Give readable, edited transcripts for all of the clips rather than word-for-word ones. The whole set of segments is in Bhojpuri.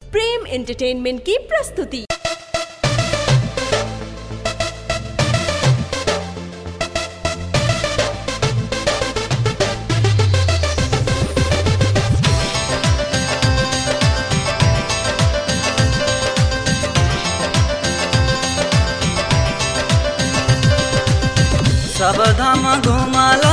प्रेम एंटरटेनमेंट की प्रस्तुति। सब धाम घुमाला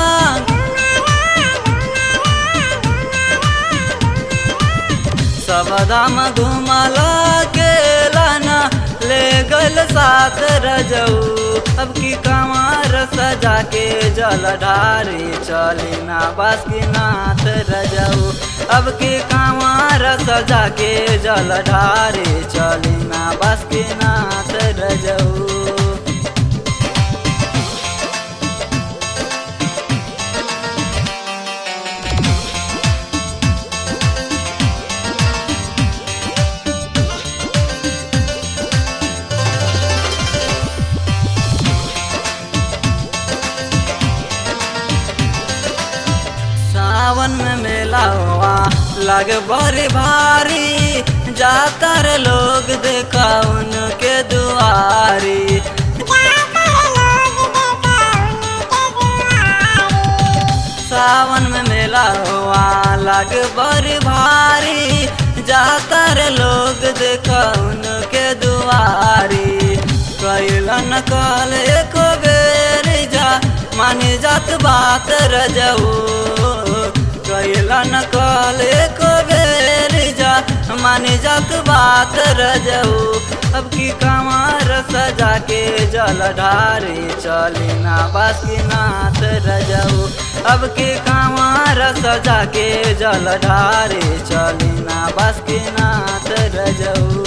सब धाम घुमाला गेला ना ले गल साथ रजऊ। अब की कमार सजा के जल ढारी चली ना बासुकीनाथ रजऊ। अब की कमार सजा के जल ढारी चली ना बासुकीनाथ रजऊ। सावन में मेला हुआ लग बड़ी भारी, जाता रे लोग देखा उनके दुआरी। सावन में मेला हुआ लग बड़ी भारी, जाता रे लोग देखा उनके दुआरी। कैलन कल एक बेर जा मानी जात बात रजऊ। कैलन कल एक बेर जा मानी जात बात रजऊ। अब की कमार सजा के जल ढारी चली ना बासुकीनाथ रजऊ। अब की कमार सजा के जल ढारी चली ना बासुकीनाथ रजऊ।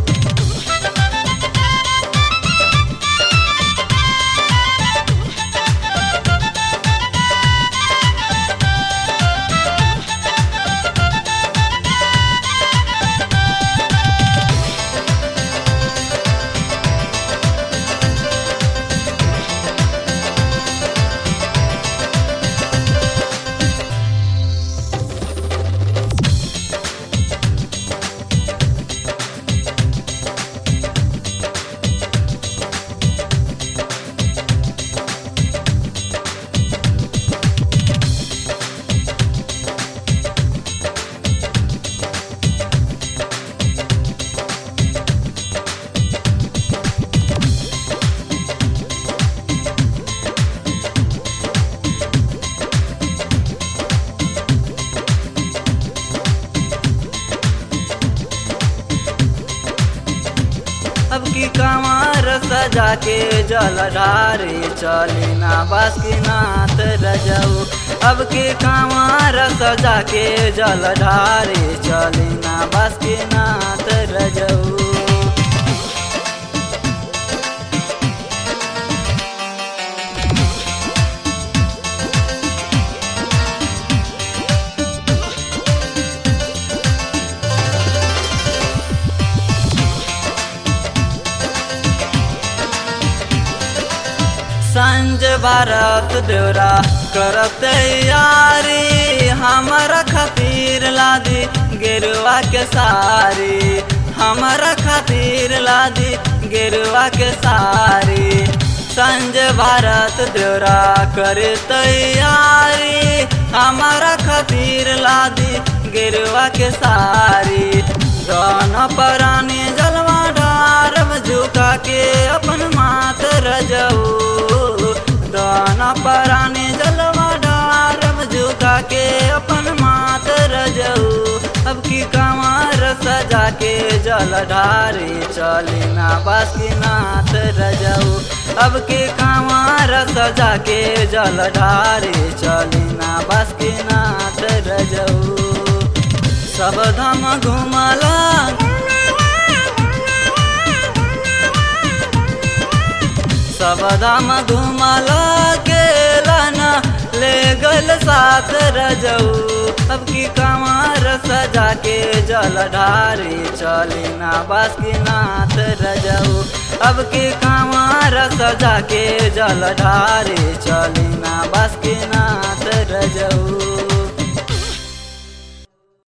अब की कमार सजा के जल ढारी चली ना बासुकीनाथ रजऊ। अब की कमार सजा के जल ढारी चली ना बासुकीनाथ रजऊ। संज भारत देवरा करत तैयारी, हमारा खातिर लादी गेरुआ के सारी। हमारा खातिर लादी गेरुआ के सारी। संज भारत देवरा करे तैयारी, हमारा खातिर लादी गेरुआ के सारी। दाना परानी जलवा डारम झुका के अपन मात रजऊ। दाना परानी जलवा डारम झुका के अपन मात रजऊ। अब की कमार सजा के जल ढारी चली ना बासुकीनाथ रजऊ। अब की कमार सजा के जल ढारी चली ना बासुकीनाथ रजऊ। सब धाम घुमाला सब धाम घुमाला गेला ना ले गल साथ रजऊ। अब की कमार सजा के जल ढारी चली ना बासुकीनाथ रजऊ। अब की कमार सजा के जल ढारी चली ना बासुकीनाथ रजऊ।